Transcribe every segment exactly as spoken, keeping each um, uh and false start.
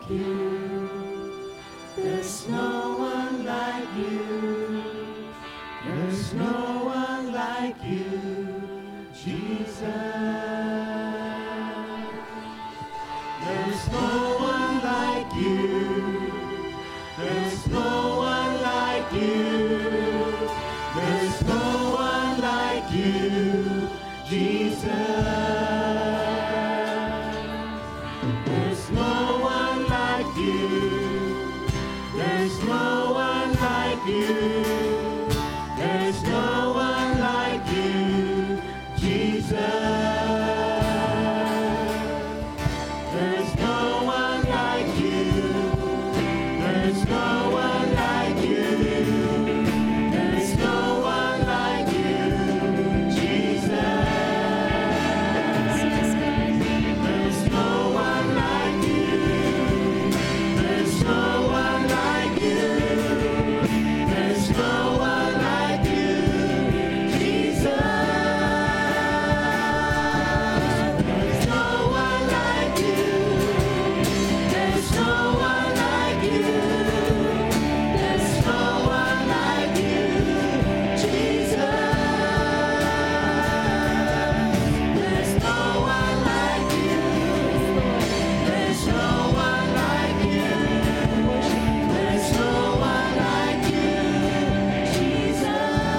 you. There's no one like you. There's no one like you, Jesus. There's no one like you. There's no one like you. There's no one like you, Jesus. There's no one like you. There's no one like you. There's no one like you, Jesus. There's no one like you. There's no one like you. There's no one like you, Jesus. There's no one like you. There's no one like you. There's no one like you, Jesus. There's no one like you. There's no one like you. There's no one like you, Jesus. There's no one like you. There's no one like you. There's no one like you, Jesus.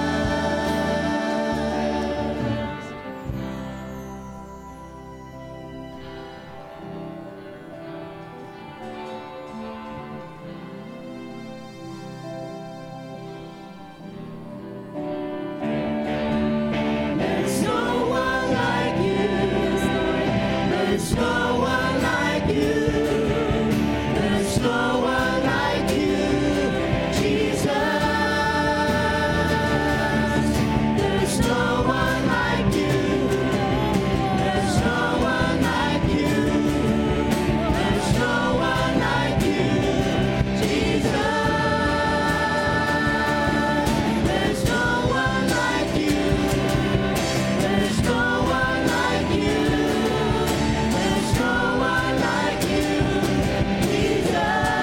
There's no one like you. There's no one like you. There's no one like you, Jesus. There's no one like you. There's no one like you. There's no one like you, Jesus. There's no one like you. There's no one like you. There's no one like you, Jesus.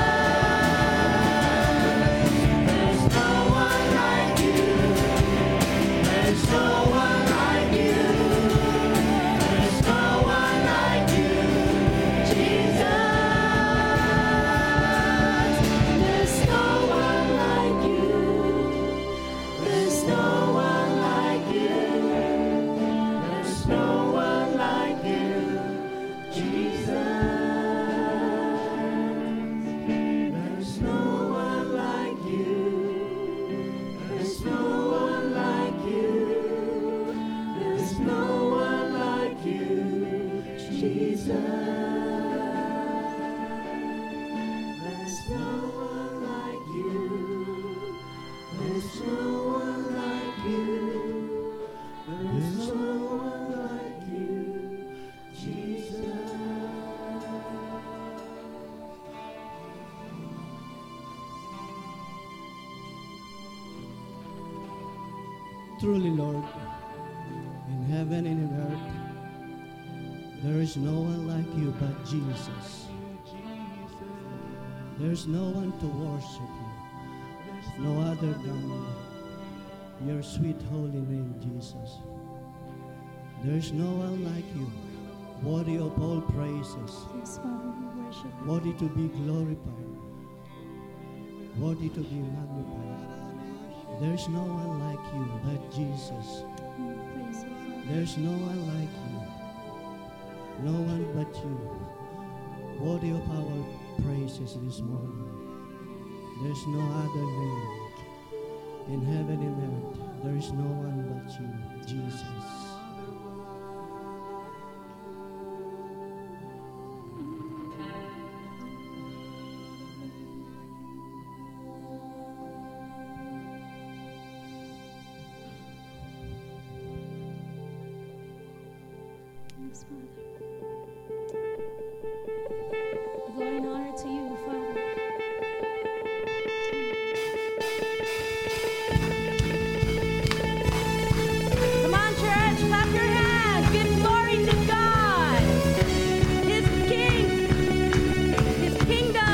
There's no one like you. There's no one like you. There's no one like you, Jesus. There's no one like you. There's no one like you. There's no one like you, Jesus. There's no one like you. There's no one like you. There's no one like you, Jesus. There's no one like you. There's no one like you. There's no one like you, Jesus. Truly, Lord, in heaven and in earth, there is no one like you but Jesus. There's no one to worship you, no other than your sweet holy name, Jesus. There's no one like you, worthy of all praises, Yes, Father, we worship you. worthy to be glorified, worthy to be magnified. There's no one like you but Jesus. We praise you, Father. There's no one like you, no one but you, worthy of our praises this morning. There's no other name in heaven and earth. There is no one but you, Jesus. Yes, Father. Glory and honor to you, Father. Come on, church, clap your hands. Give glory to God. His King, His kingdom.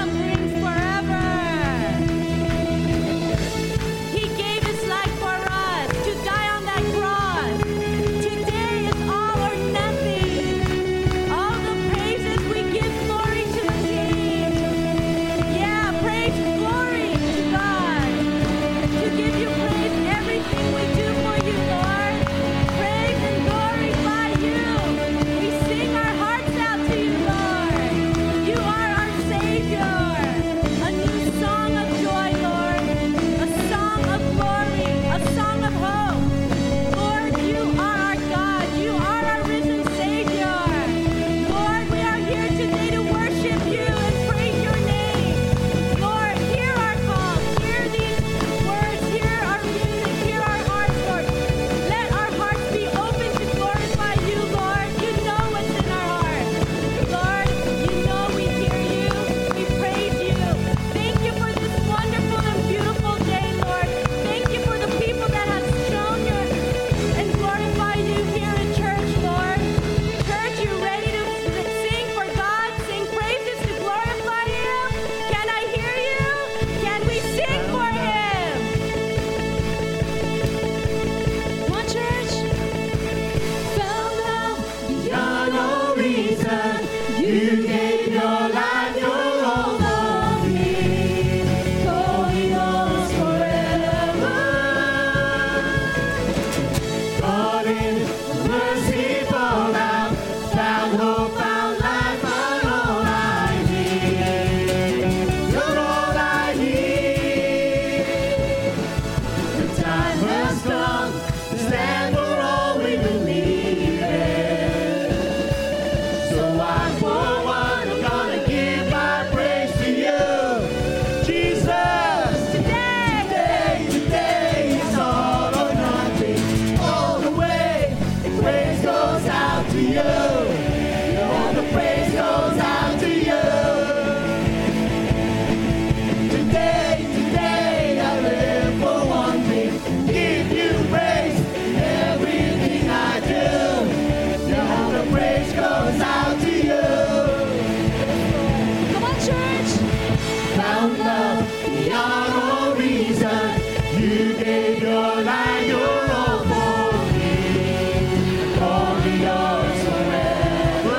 found love beyond all reason. You gave your life, your all for me. Call me yours forever.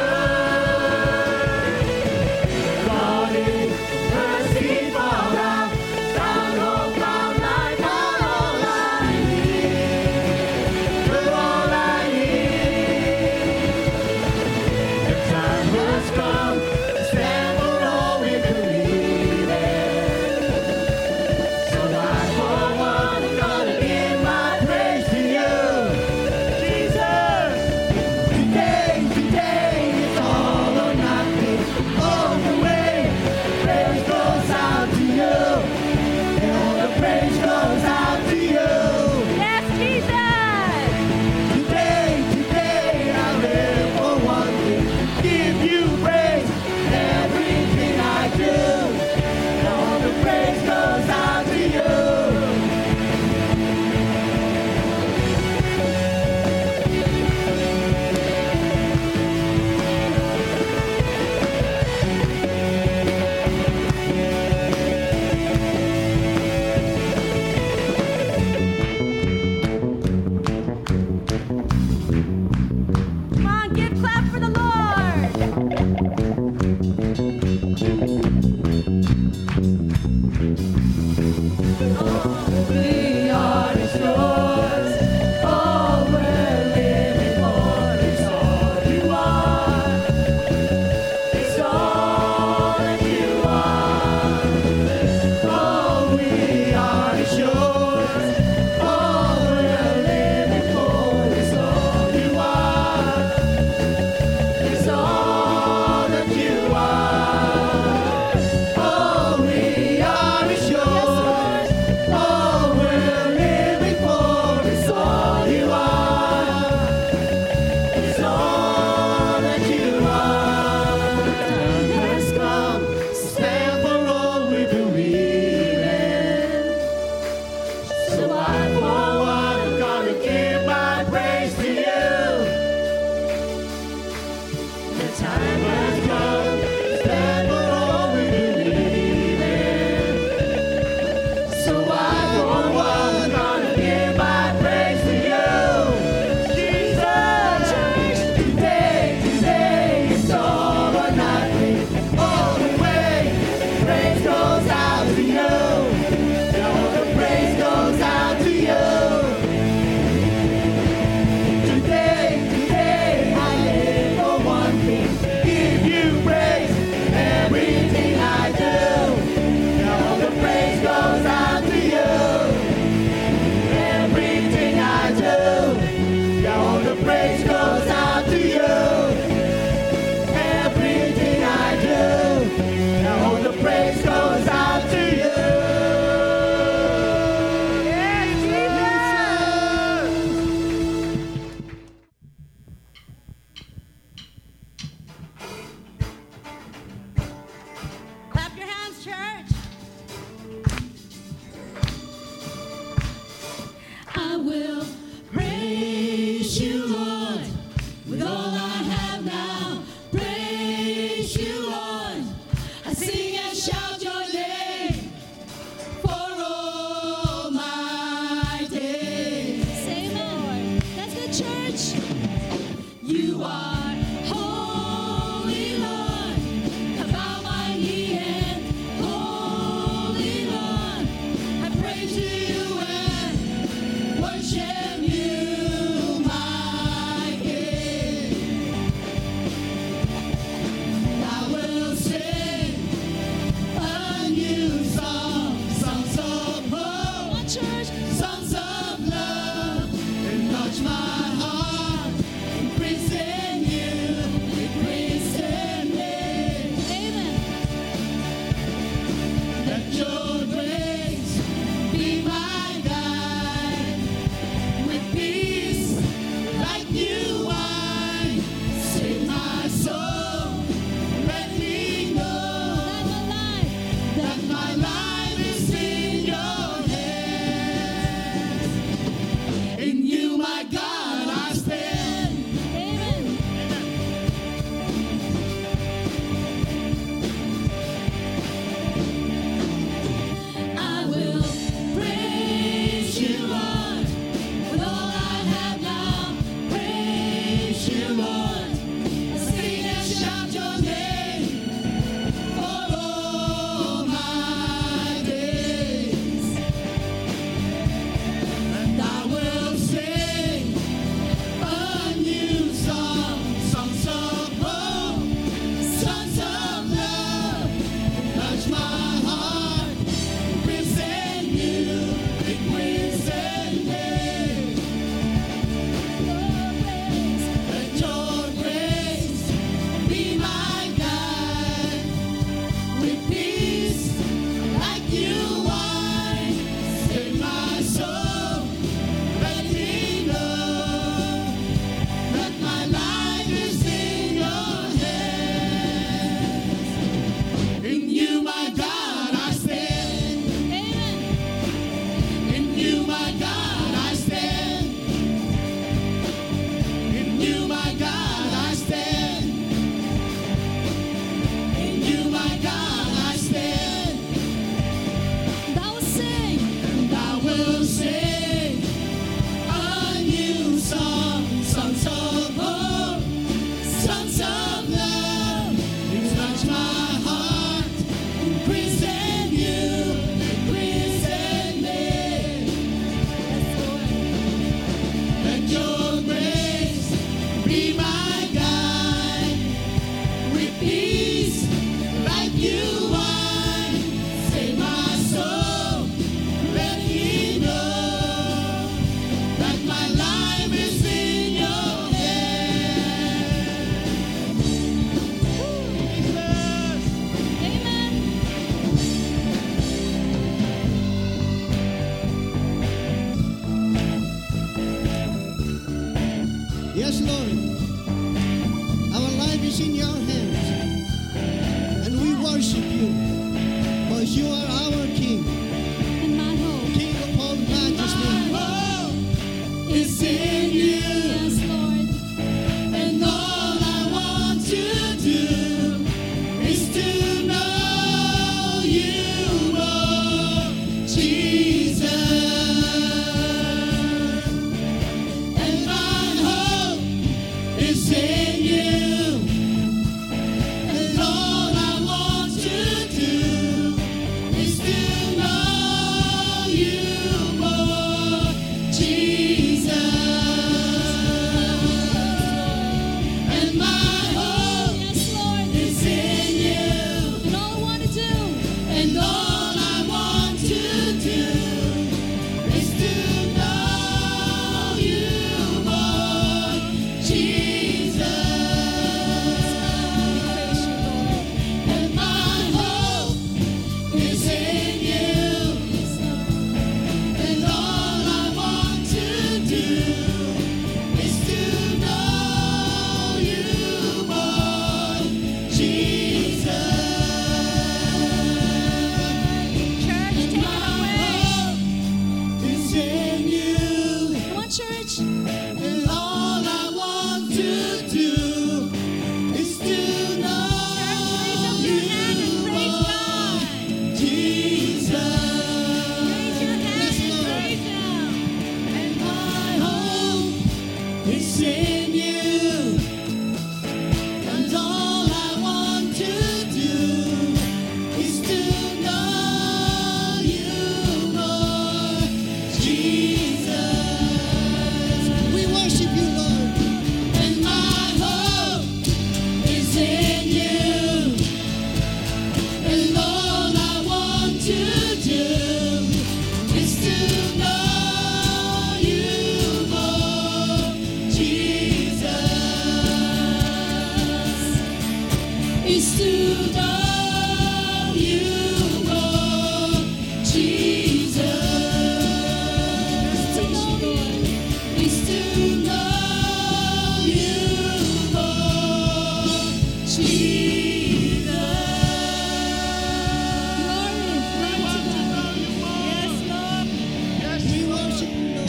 God in mercy fall down, found all, found life, found all I need. You're all I need. The time has come to stand for all we believe in. So I for one, I'm gonna give And all I want to do is to know you more, Jesus. Is to know you more, Jesus. Is to know you more, Jesus. Yes, Lord. We worship you, Lord.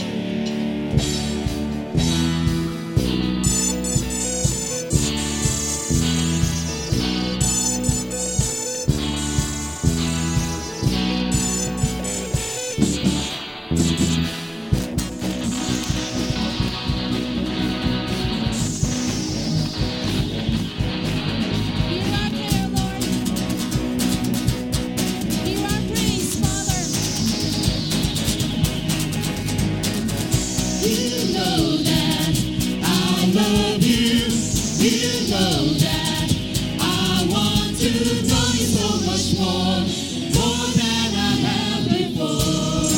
Hear our prayer, Lord. Hear our praise, Father. You know that I love you. You know that I want to know you so much more, more than I have before.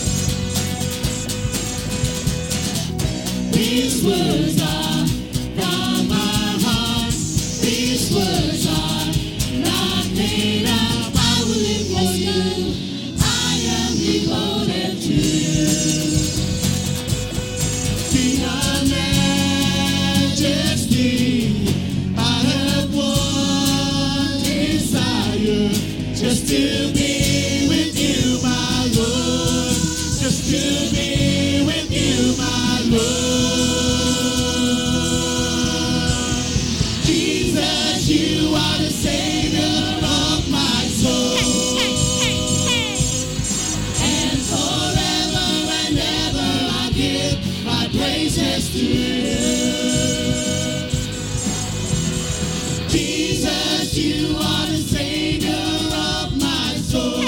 These words are from my heart. These words are not made up. I will live for you. I am devoted to you. King of majesty, I have one desire, just to be with you, my Lord. Just to be with you, my Lord. Jesus, you are the Savior of my soul. And forever and ever I give my praises to you. Jesus, you are the Savior of my soul.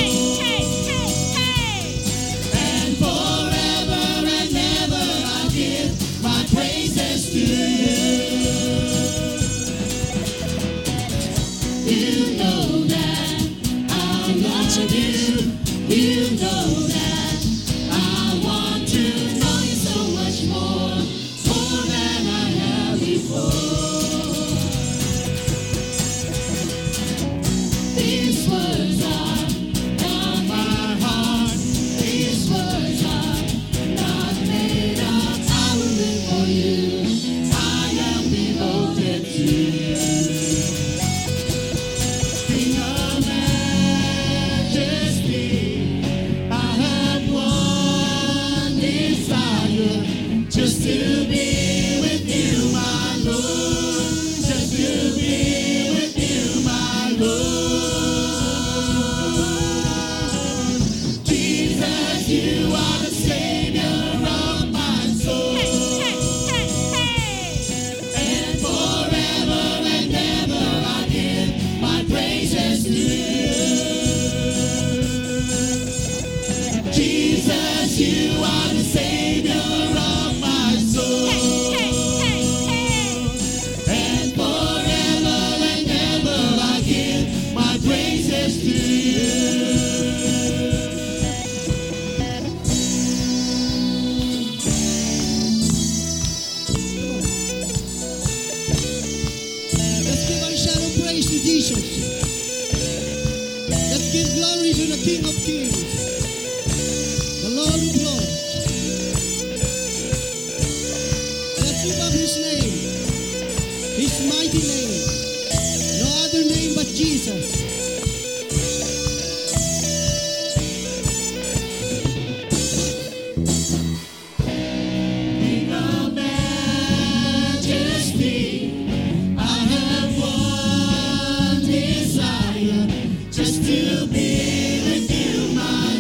And forever and ever I give my praises to you. You know that I love you. You know that I want to know you so much more, more than I have before. These words are from my heart. These words are not made up. I will live for you. I am devoted to you. King of majesty, I have one desire, just to be with you, my Lord. Just to be with you, my Lord. Jesus, you are the Savior of my soul. And forever and ever I give my praises to you. Jesus, you are the Savior of my soul. And forever and ever I give my praises to you. Let's give our shout of praise to Jesus. Let's give glory to the King of Kings, the Lord of Lords. Let's lift up His name, His mighty name. No other name but Jesus. King of majesty, I have one desire, just to be with you, my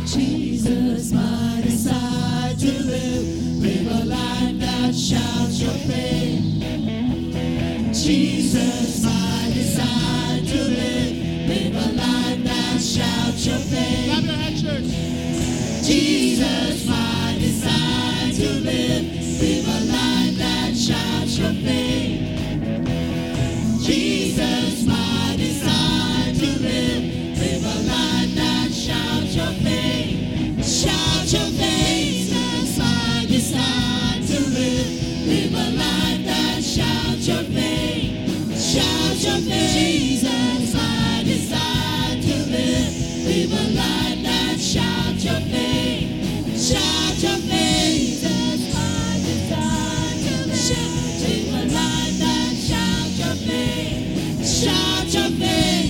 Jesus, my desire to live, live a life that shouts your fame. Jesus, my desire to live, live a life that shouts your fame. Clap your hands, church. Jesus, my desire to live, live a life that shouts your fame. Jesus, my desire to live, live a life that shouts your fame. Shout your fame. Jesus, my desire to live, live a life that shouts your fame. Shout your fame. Jesus, my desire to live, live a life that shouts your fame. Shout your fame. Jesus, my desire to live, live a life that shouts your fame. Shout your fame.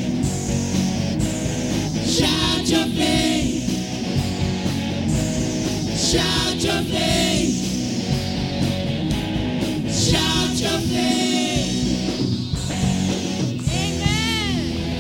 Shout your fame. Shout your fame. Shout your fame. Amen.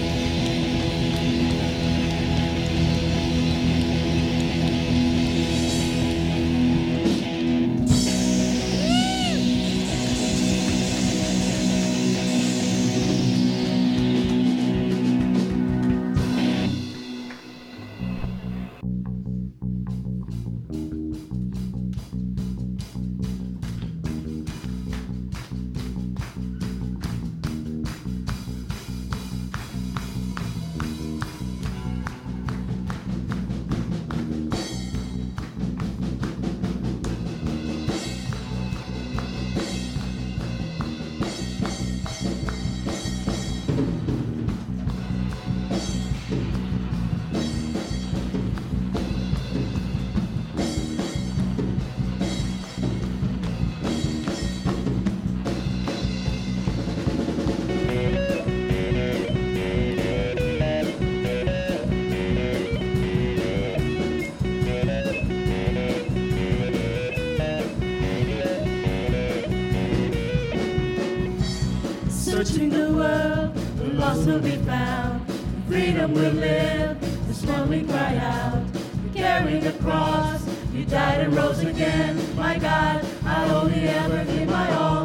Searching the world, the lost will be found. Freedom will live, this one we cry out. You carry the cross, you died and rose again. My God, I only ever give my all.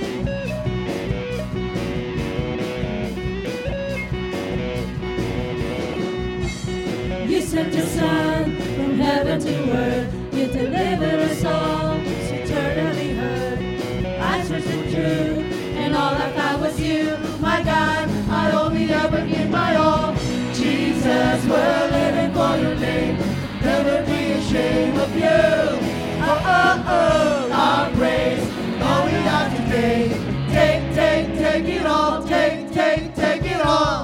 You sent your son from heaven to earth. You delivered us all, it's eternally heard. I searched for truth, and all I found was you. My God, I only ever give my all. Jesus, we're living for your name. Never be ashamed of you. Oh, oh, oh, our praise, all we have today. Take, take, take it all. Take, take, take it all.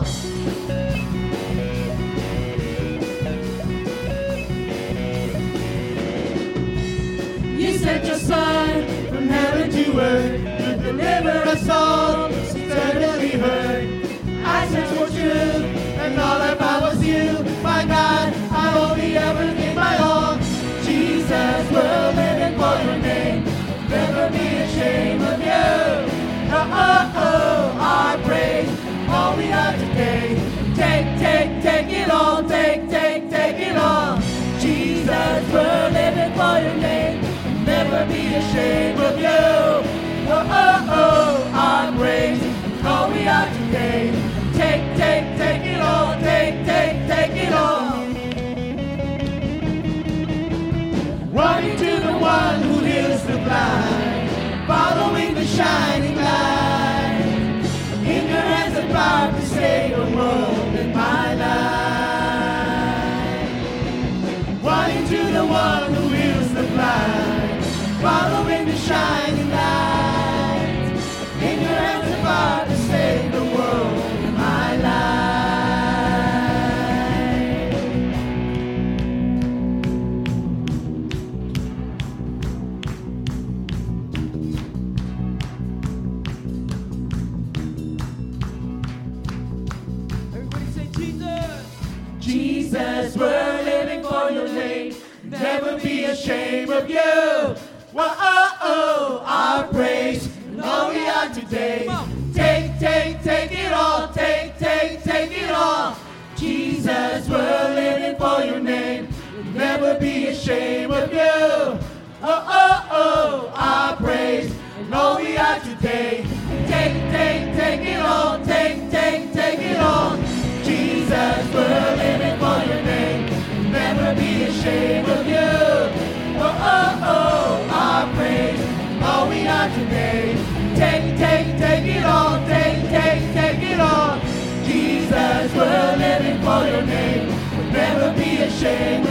You sent your son from heaven to earth. You delivered us all, it's eternally heard. I searched for truth, and all I found was you. My God, I only ever give my all. Jesus, we're living for your name. Never be ashamed of you. Oh, oh, oh, our praise, all we have today. Take, take, take it all. Take, take, take it all. Jesus, we're living for your name. Never be ashamed of you. Oh, oh, oh, our praise, all we have today. Take, take, take it all. Take, take, take it all. Running to the one who heals the blind, following the shining light. In your hands the power to save the world in my life. Running to the one who heals the blind, following the shining light. In your hands the power to save the world in my life. Everybody say Jesus. Jesus, we're living for your name. Never be ashamed of you. Whoa, oh, oh, our praise, and all we are today. Take, take, take it all. Take, take, take it all. Jesus, we're living for your name. never be ashamed of you. Oh, oh, oh, I praise and all we are today. Take, take, take it on, take, take, take it on. Jesus, we're living for your name. Never be ashamed of you. Oh, oh, oh, I praise and all we are today. Take, take, take it on, take, take, take it on. Jesus, we're living for your name. We'll never be ashamed